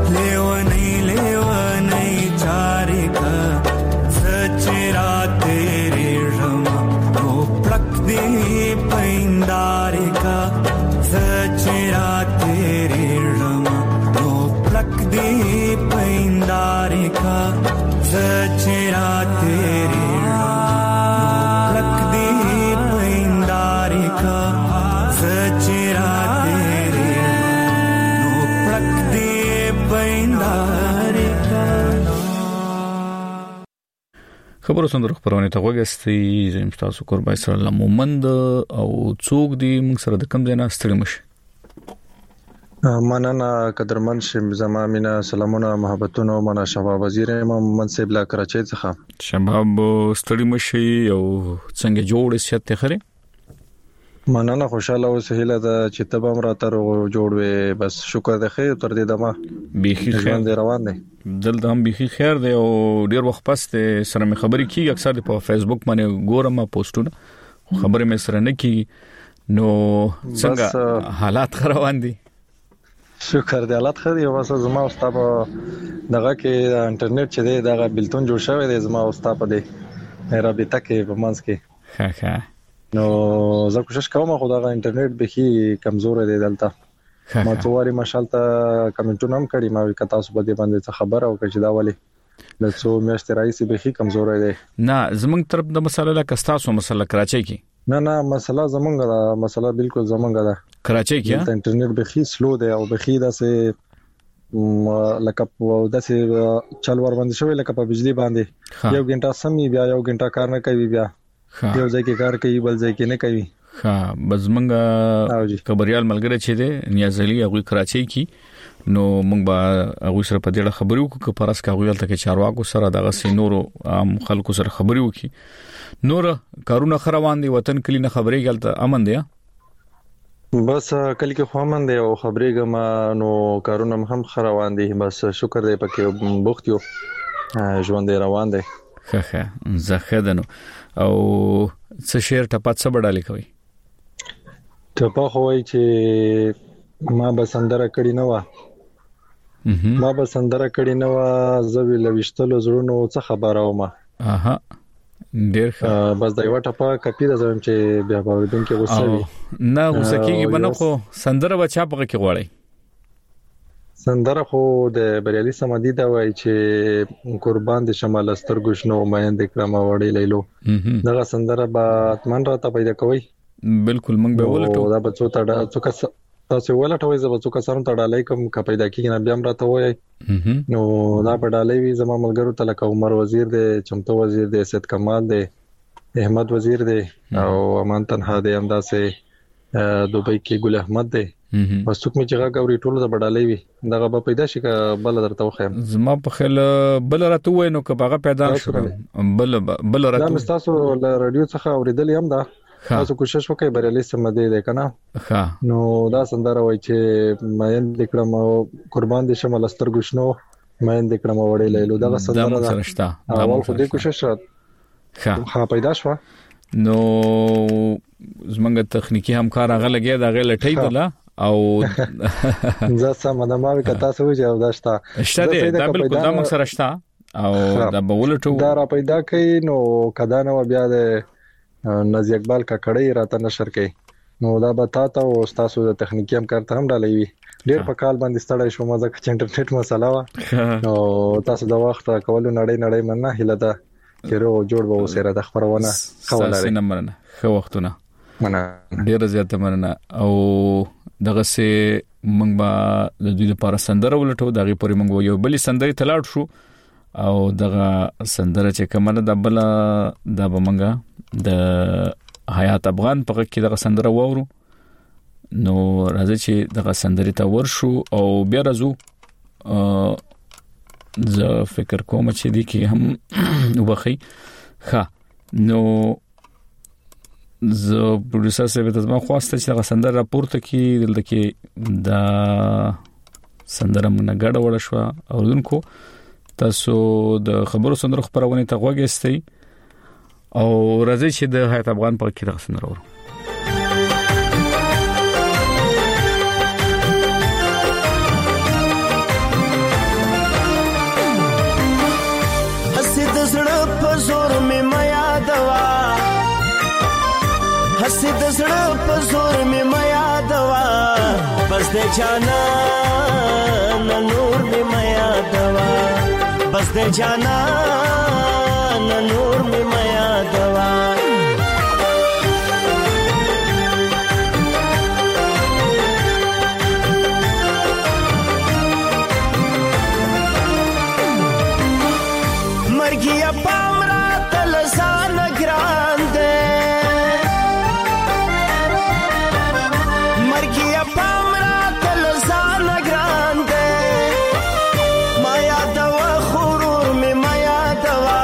لیونی چار کا سچ رات تیرے رما نو پلک دے پیندار کا سچ رات تیرے رما نو پلک دے پیندار کا سچ رات تیرے رما نو پلک دے پیندار کا سچ رات تیرے رما نو پلک دے پیندار کا خبرو سندرو خبرونه ته وګستې زم تاسو قربای سره الله مومند او څوک دی موږ سره د کم ځای نه ستړي مشه مننه قدرمن شم زما مینا سلامونه محبتونه منا شباب وزیر محمد صاحب لا کراچۍ څخه شباب ستړي مشه او څنګه جوړ شته خره مننه خوشاله او سهيله ده چې تبم را تر جوړ وې بس شکر ده خیر تر دې دمه بيخي خیر روان دي دلته هم بيخي خیر دی او ډیر وخت پس سره مې خبرې کیږي اکثر په فیسبوک باندې ګورم پوسټونه خبرې مې سره نه کیږي نو څنګه حالات روان دي شکر دې حالات خدي او بس زما استاد دغه کې انټرنیټ چې دی دغه بلتون جوړ شوی دی زما استاد په دې رابطه کې په منځ کې ها نو زه کوشش کوم خو دا انټرنیټ به هي کمزور دی دلته ما څواري ماشالته کمنټونه هم کړی ما وکړه تاسو په دې باندې خبر او کچ دا ولي د څو میاشتې راځي به هي کمزور دی نه زمونږ طرف د مسله لا کستاسو مسله کراچۍ کې نه مسله زمونږ دا مسله بالکل زمونږ دا کراچۍ کې انټرنیټ به هي سلو دی او به هي داسې لکه داسې چل ور باندې شوی لکه په بجلی باندې یو غنټه سمي بیا یو غنټه کار نه کوي بیا یو ځای کې کار کوي بل ځای کې نه کوي ها بس منګه خبريال ملګری چې دی نیاز علي هغه کراچۍ کې نو موږ به هغه سره په دې خبرو کو پرس کا غویل ته چارواکو سره دغه سينورو عام خلکو سره خبرو کی نور کارونه خروان دي وطن کلی نه خبرې غلطه امن دی بس کلی کې خو امن دی او خبرې ګما نو کارونه هم خروان دي بس شکر دی پکې بوخت یو ژوند روان دی خه زخدنو او څه شعر ټپات څه بډالي کوي ټپا خوای چې ما به سندره کړی نه و ما به سندره کړی نه و زوی لويشتلو زړونو څه خبره و ما اها ډیر بس دا یو ټپا کپی د زم چې بیا باوردون کې وسوي نه وسکیږي بنه خو سندره بچا پغه کې غواړي سندره خو د بریالي سمدي دا وای چې قربان د شمال سترګو شنو مېند کرام وړي لیلو دغه سندره به اتمن راته پیدا کوي بالکل موږ به ولټو دا به څه تاسو ولټوي زه به څه کسانو ته ډالۍ کوم کا پیدا کیږي نه بیا هم راته وای نو دا په ډالۍ وی زما ملګرو ته لکه عمر وزیر دی چمتو وزیر دی سید کمال دی احمد وزیر دی او امان تنها دی همداسه دوبۍ کې ګل احمد دی بس څوک می چې غاوري ټول د بډالۍ وي دغه به پیدا شي ک بل درته وخم زما په خل بل راته وای نو ک باغه پیدا شو بل راته دا مستاسو ل رادیو څخه اوریدل یم دا تاسو کوشش وکړئ بریالي سمدي ده کنه ها نو دا سندره وای چې مېن دکړم قربان دي شمال استر ګشنو مېن دکړم وړې لیلو دا سندره ده سرشتہ اول خو دې کوشش ها پیدا شو نو زمونږ تخنیکی همکار هغه لګي دا غل ټی دلا او زه سم د ما وکتا سو چې دا شته دا بالکل دا موږ سره شته او دا بولټو دا را پیدا کین نو کدا نو بیا د نازي اقبال کا کړی راته نشر کړي نو دا به تاسو او تاسو د تخنیکی همکار ته هم ډالۍ وي ډیر په کال باندې ستړی شو مزه چې انټرنیټ مسله وا نو تاسو د وخت کولو نړۍ مننه هله ده چې رو جوړ به وسره د خبرونه خولاره سینه مننه خو وختونه مننه ډیر زیاته مننه او دغه سه موږ به د دوی لپاره سندره ولټو دغه پورې موږ یو بلی سندري تلاړ شو او دغه سندره چې کومه ده بل د بمنګا د حیات افغان په کې دغه سندره وورو نو راځي چې دغه سندري ته ورشو او بیا راځو زه فکر کوم چې دی کې هم وبخي ښه نو زه پروډوسر سره ته ما خواسته چې دغه سندره راپورته کی دلته کې دا سندره مونږه غاډه وړه شو او دونکو تاسو د خبرو سندرو خبرونه ته غوږیستئ او راځي چې د حیات افغان په کې دغه سندره ورو حسد زړه په زور می میا دوا حسد زړه په زور می میا دوا بس د جانا نور می میا دوا بس د جانا نور می میا دوا مرګیا پامرا تل ځان ګران دے مرګیا پامرا تل ځان ګران دے مایا دوا خورور می مایا دوا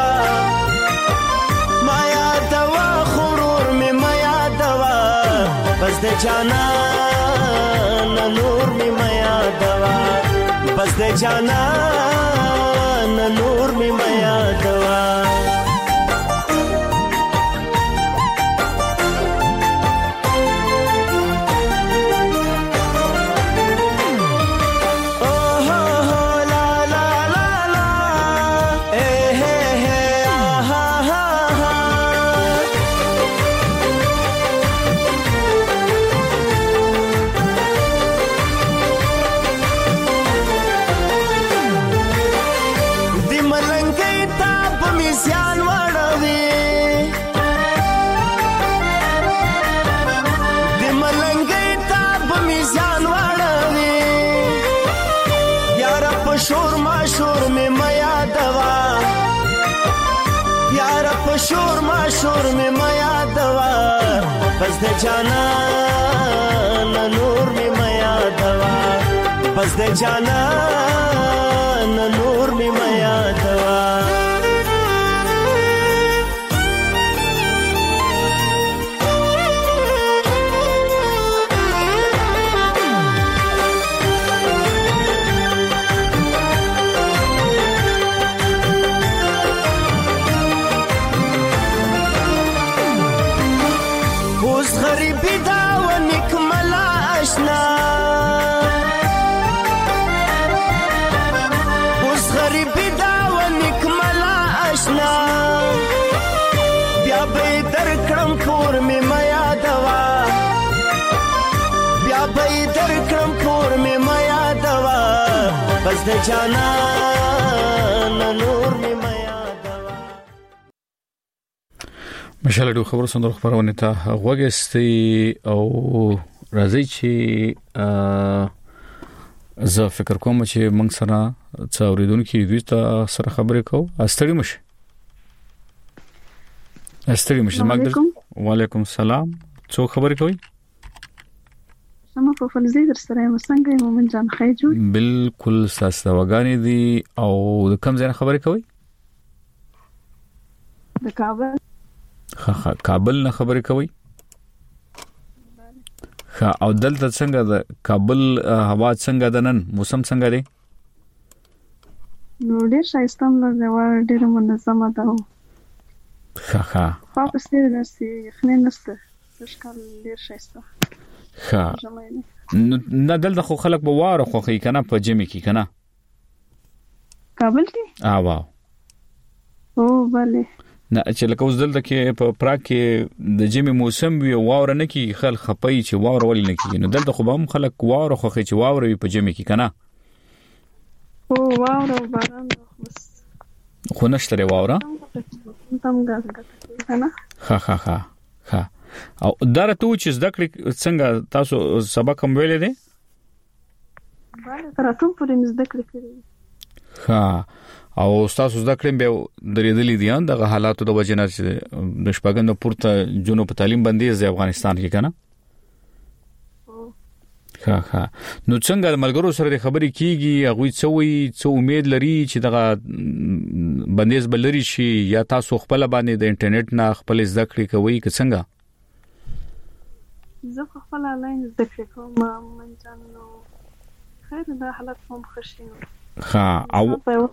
مایا دوا خورور می مایا دوا بس د جانا نور می مایا دوا بس د جانا نور می مایا دوا شور ما شور میں میا دوا یار شور ما شور میں میا دوا بس د جانا نور میں میا دوا بس د جانا نور میں میا دوا غریبی دا و نکملا اشنا اوس غریبی دا و نکملا اشنا بیا به درکړم کور می میا دوا بیا به درکړم کور می میا دوا بس د جانا نور می میا دوا مشاله خبر سندر خبرونه ته غوږستي او راځي چې زه فکر کوم چې موږ سره څاوریدونکو دوی ته سره خبرې کوو استړي مشه وعلیکم السلام څو خبرې کوي سم په فلزي در سره مسنګ مومن جان خیجو بالکل ساسته وګانی دي او کوم ځای خبرې کوي د کابل کابل نه خبرې کوي او دلته څنګه د کابل هوا څنګه ده نن موسم څنګه دی نو ډېر ښایسته لږه ډېر منظمه ده په ستیر داسې یخنۍ نشته څشکل ډېر ښایسته نه دلته خو خلک به واره خوښي کنه په جمی کې کنه کابل کې واو او bale نه چې لکه اوس دلته کې په پراګ کې د جمی موسم وي واور نه کې خل خپي چې واور ول نه کې نو دلته خو به هم خلک واور خوخي چې واور وي په جمی کې کنه او واور او باران بس خو نشته واور تم غاز کنه ها او درته چې زده کړې څنګه تاسو سبق هم ویلې دي؟ بله تراتم پورې زده کړې کړې. ها او تاسو زده کړې به درېدلې دي دغه حالاتو د وجه نه چې د شپږم پورته جنوب په تعلیم باندې د افغانستان کې کنه. ها نو څنګه د ملګرو سره د خبرې کیږي هغه څه امید لري چې دغه بندیز بلري شي یا تاسو خپل باندې د انټرنیټ نه خپل زده کړې کوي که څنګه؟ زه خپل آنلاین زده کړې کوم منځن نو خیر د حالت کوم خوشینو. ها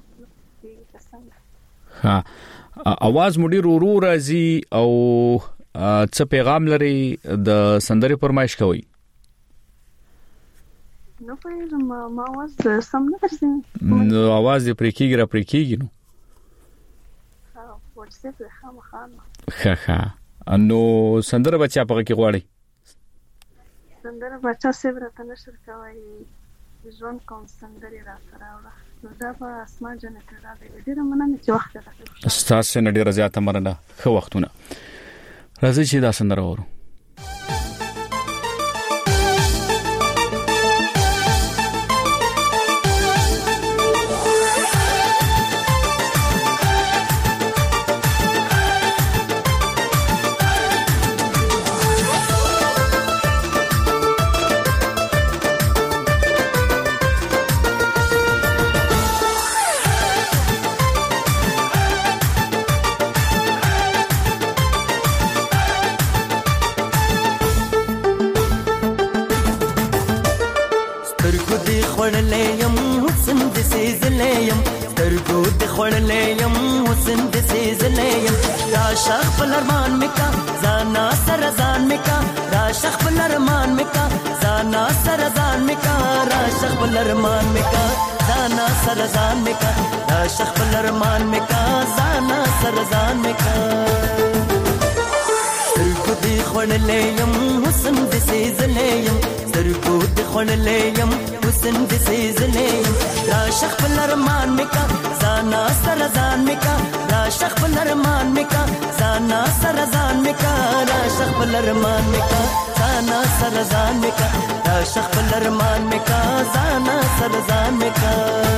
اواز مډیر ورو راځي او څه پیغام لري د سندرې فرمایش کوي؟ نو په ما आवाज سم نه درځي. نو आवाज یې پریکيږي را پریکيږي نو. واتس اپ له خامخا. ها نو سندره بچا په کې غواړي؟ سندره بچا سیبره نشر کوي ځوان کوم سندره را سره نو دا په اسمان جنت را دی ډیره مننه چې وخت راکړی. تاسو نه ډیره زیاته مننه خو وختونه راځي چې دا سندره ورو. بلرمان مکا زانا سرزان مکا راشخ بلرمان مکا زانا سرزان مکا راشخ بلرمان مکا زانا سرزان مکا راشخ بلرمان مکا زانا سرزان مکا سرکو دی خونلیم حسن دی سیزلیم سرکو دی خونلیم حسن دی سیزلیم راشخ بلرمان مکا زانا سرزان مکا راشخ بلرمان مکا زانا سرزان مکا راشخ بلرمان مکا زانا سرزان مکا راشخ بلرمان مکا زانا سرزان مکا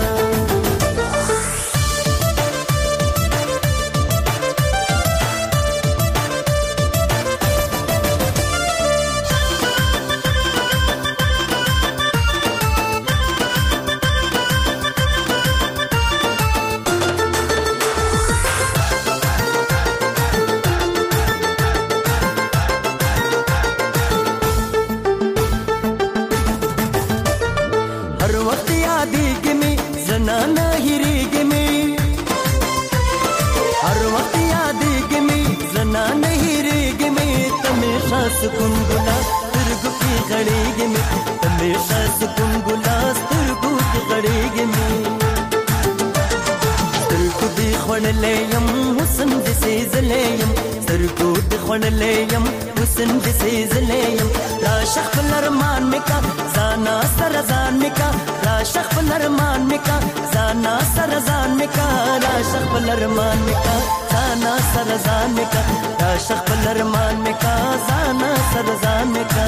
سکون ګلا سترګو کې غړېږي مې همیشه سکون ګلا سترګو کې غړېږي مې سترګو دې خړلې يم حسن دې سيزلې يم سترګو دې خړلې يم حسن دې سيزلې يم راشخ بلرمان مې کا زانا سرزان مې کا راشخ بلرمان مې کا زانا سرزان مې کا راشخ بلرمان مې کا زانا سرزان مې کا راشخ بلرمان مې کا زانا سرزان مې کا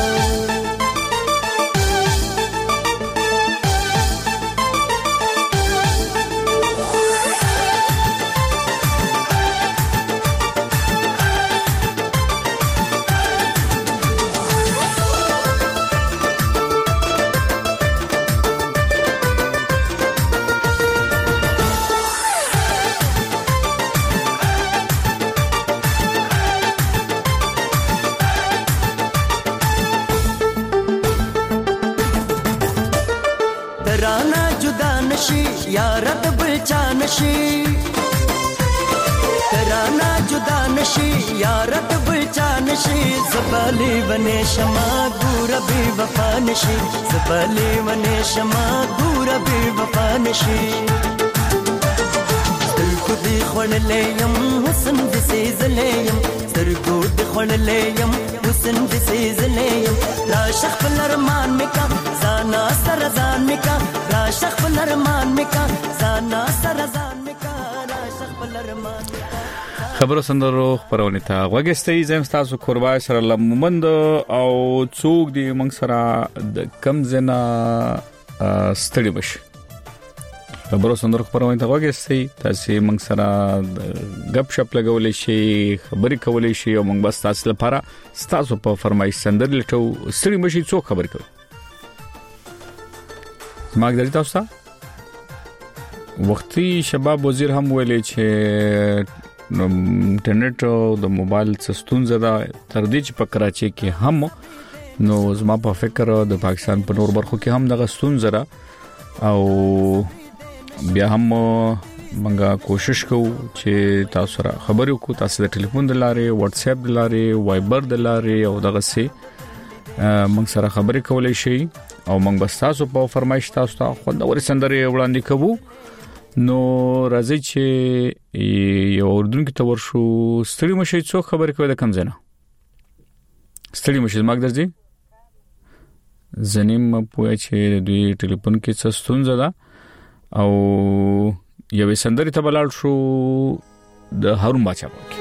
यारत बलचा नशी तराना जुदा नशी यारत बलचा नशी ज़बाली वने शमा दूर बे वफा नशी ज़बाली वने शमा दूर बे वफा नशी दिल को दी खण लेयम हुस्न दिसे जलेयम सर को दी खण लेयम हुस्न दिसे जलेयम राशख बलरमान में का जाना सरजान में का राशख बलरमान में का जाना सरजान में का राशख बलरमान خبرو سندرو خبرونه ته وګستې زم تاسو قربای سره لممند او څوک دی موږ سره د کم زنا ستړي بش خبرو سندرو خبرونه ته وګستې تاسو موږ سره غپ شپ لګولې شي خبرې کولې شي او موږ بس تاسو لپاره تاسو په فرمایش سندر لټو ستړي مشي څوک خبرې کوي ماګ درې تاسو وختي شباب وزیر هم ویلي چې انټرنیټ او د موبایل سیستم زده تر دې چې په کراچي کې هم نو زما په فکر د پاکستان په نور برخو کې هم دغه ستون زره او بیا هم منګه کوشش کوو چې تاسو سره خبرې وکړو تاسو د ټلیفون د لارې واتس اپ د لارې وایبر د لارې او دغه سي موږ سره خبرې کولای شي او موږ بس تاسو په فرمایش تاسو ته خوندور سندرې وړاندې کوو نو راځي چې یو اردن کې تور شو ستړي مشي څو خبرې کوي د کم زنه ستړي مشي ماګ درځي زنیم په چې دوی ټلیفون کې څه ستونزه ده او یو سندرې ته بلال شو د هارون باچا پکې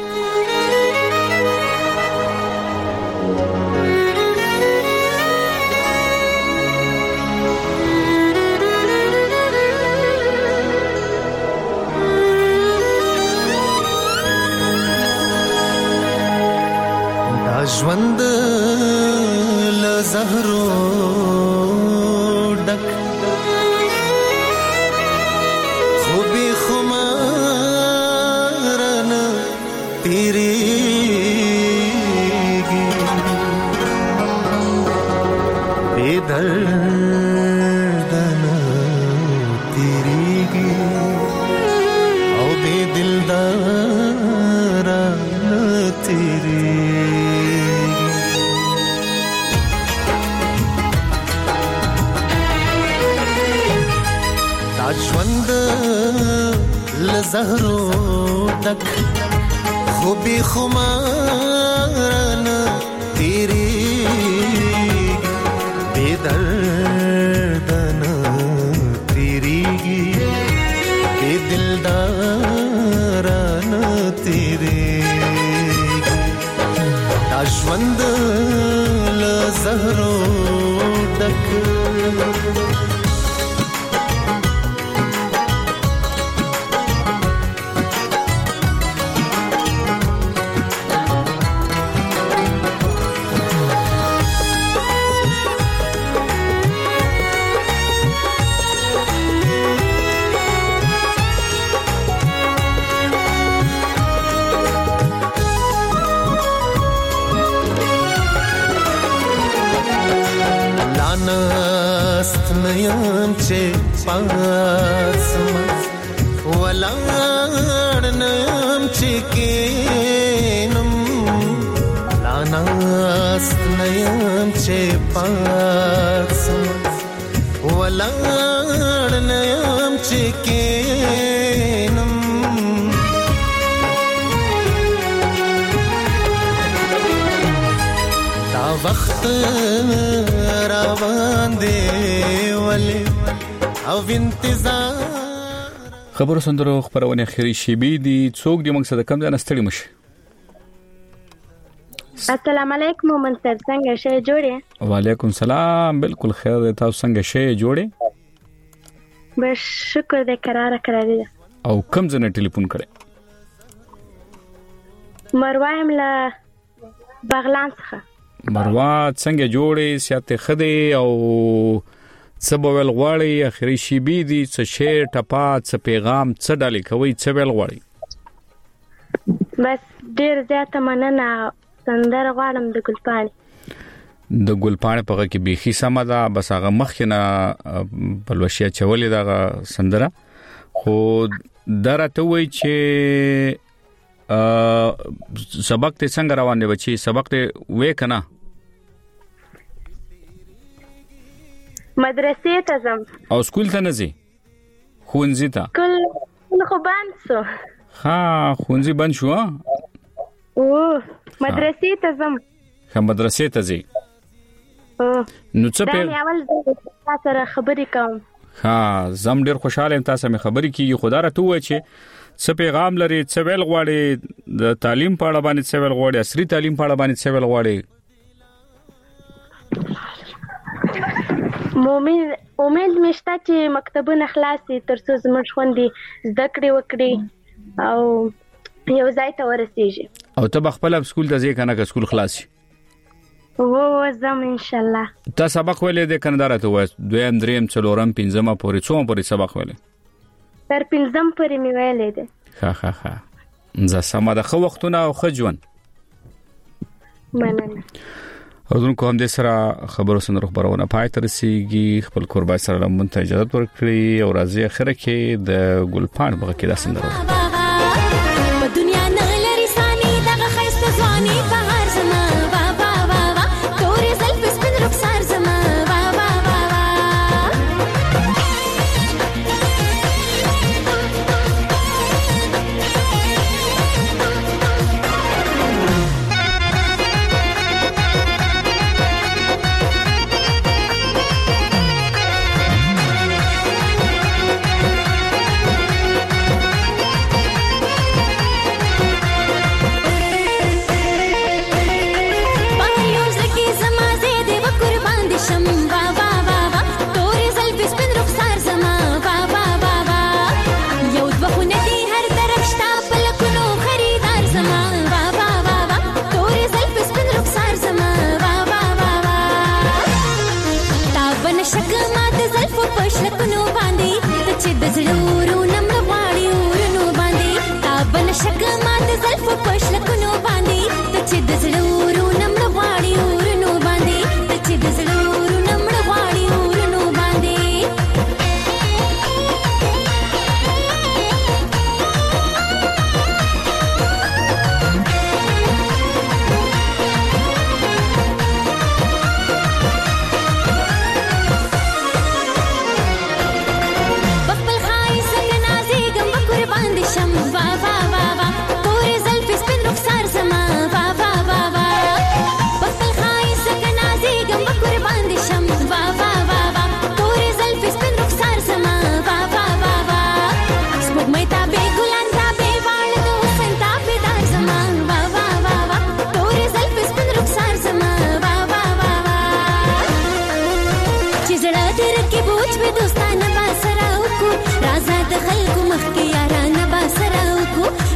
ژوند له زهرو ډک خوبي خمارن تیریږي بے دردن تیریږي او بے دلدار تیریږي ژوند لزهرو ډک خوبي خمارن تیریږي بے دردن تیریږي بے دلدارن تیریږي دا ژوند لزهرو ډک نیم چې پاسما ولاړ نیم چې کینم لاناست نیم چې پاسما ولاړ نیم چې کینم دا وخت روان دی او انتظار خبرو سندرو خبرونه خيري شيبي دي څوک دي موږ سره کم ځان ستړي مشي السلام علیکم منصر څنګه شې جوړې وعلیکم السلام بالکل خیر تاسو څنګه شې جوړې بس شکر دې قرار دې او کم ځنه ټلیفون کړې مروایم له بغلان څخه مروا څنګه جوړې سیاته خدي او سبویل غواړي اخري شي بي دي څه شی ټپا څه پیغام څه ډالې کوي څه ویل غواړي بس ډیر زیاته مننه سندر غواړم د ګلپاڼې په کې بيخي سم ده بس هغه مخکنه بلوشیا چولې دا سندره خو درته وای چې سبق ته څنګه روان دی بچي سبق ته وې کنه مدرسې ته ځم او سکول ته نه ځي خونځي ته کل خو بند شو ها خونځي بند شو او مدرسې ته ځم مدرسې ته ځي نو څه په اول سره خبرې کوم ها زم ډیر خوشاله ام تاسو مې خبرې کیږي خدا راته وای چې څه پیغام لري څه ویل غواړي د تعلیم په اړه باندې څه ویل غواړي عصري تعلیم په اړه باندې څه ویل غواړي امید مشته چې مکتبونه خلاصي ترڅو زموږ خوندې زده کړې وکړي او یو ځای ته ورسیږي او ته خپل سکول ته ځې کنه که سکول خلاصي زم ان شاء الله تا سبق ویلې د کندهار ته وای دویم دریم څلورم پنځم پورې څوم پورې سبق ویلې تر پنځم پورې مې ویلې ده ها زه سم ده خو وختونه او خجون مننه اذن کوم د سره خبرو سره خبرونه پای تر سیږي خپل قربای سره مونږ ته اجازه ورکړي او راځي اخره کې د ګلپاڼ بغه کې دا سندره په دنیا نه لري ثاني دغه خسته ځواني په هر زما وا وا وا وا تورې زلف سپین رخسار زما وا وا وا وا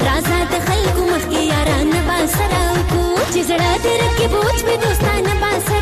زړه دې رکه بوج به دوستانه باسه